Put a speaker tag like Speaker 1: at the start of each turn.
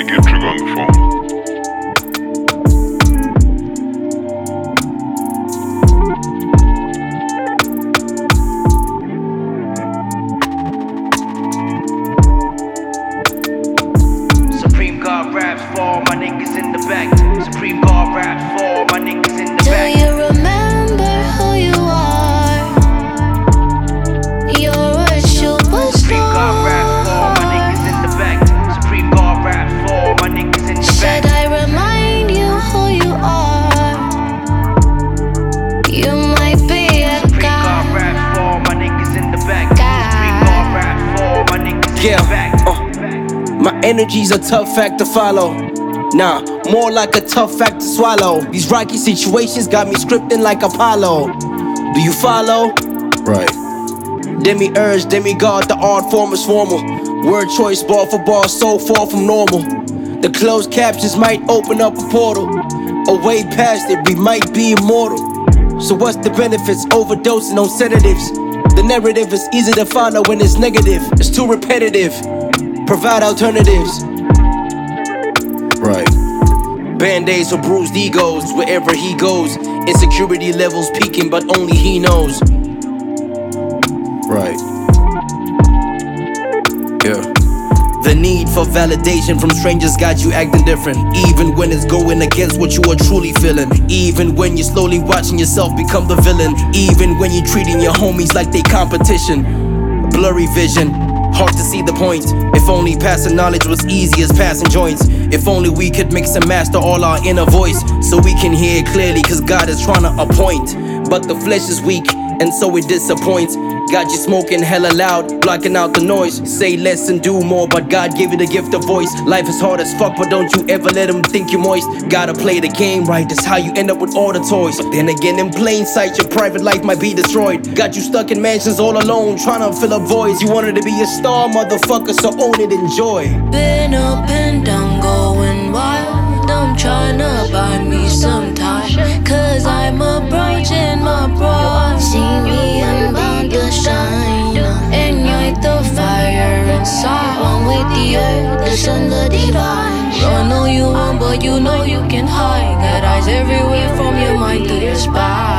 Speaker 1: DJ Get Trigger on the phone.
Speaker 2: Supreme God raps for all my niggas in the back. Supreme God raps for all my niggas in the back.
Speaker 3: Do you remember who you are? You're a
Speaker 2: Supreme God raps for all my
Speaker 3: superstar.
Speaker 2: niggas in the back. Supreme God raps for all my niggas in the
Speaker 3: Should
Speaker 2: back.
Speaker 3: I remind you who you are? You might be a
Speaker 2: Supreme God
Speaker 3: god.
Speaker 2: raps for all my niggas in the back. Supreme God raps for all my niggas in the back.
Speaker 4: My energy's a tough fact to follow. Nah, more like a tough fact to swallow. These rocky situations got me scripting like Apollo. Do you follow? Right. Demi-urge, demigod, the art form is formal. Word choice, bar for bar, so far from normal. The closed captions might open up a portal. A way past it, we might be immortal. So what's the benefits? Overdosing on sedatives. The narrative is easy to follow when it's negative. It's too repetitive. Provide alternatives. Right. Band-aids for bruised egos. Wherever he goes, insecurity levels peaking, but only he knows. Right. Yeah. The need for validation from strangers got you acting different. Even when it's going against what you are truly feeling. Even when you're slowly watching yourself become the villain. Even when you're treating your homies like they competition. Blurry vision, hard to see the point. If only passing knowledge was easy as passing joints. If only we could mix and master all our inner voice, so we can hear it clearly, cause God is trying to appoint. But the flesh is weak, and so it disappoints. Got you smoking hella loud, blocking out the noise. Say less and do more, but God gave you the gift of voice. Life is hard as fuck, but don't you ever let him think you're moist. Gotta play the game right, that's how you end up with all the toys. But then again, in plain sight, your private life might be destroyed. Got you stuck in mansions all alone, trying to fill up voids. You wanted to be a star, motherfucker, so own it, enjoy.
Speaker 3: Been up and down, going wild. I'm tryna buy me some time, cause I'm approaching my prime. See me, I'm bound to shine. Ignite the fire inside. One with the earth, the sun, the divine. Run all you want, but you know you can hide. Got eyes everywhere from your mind to your spine.